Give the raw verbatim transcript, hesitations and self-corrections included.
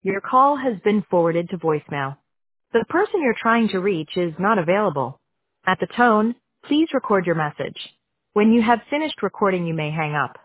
Your call has been forwarded to voicemail. The person you're trying to reach is not available. At the tone, please record your message. When you have finished recording, you may hang up.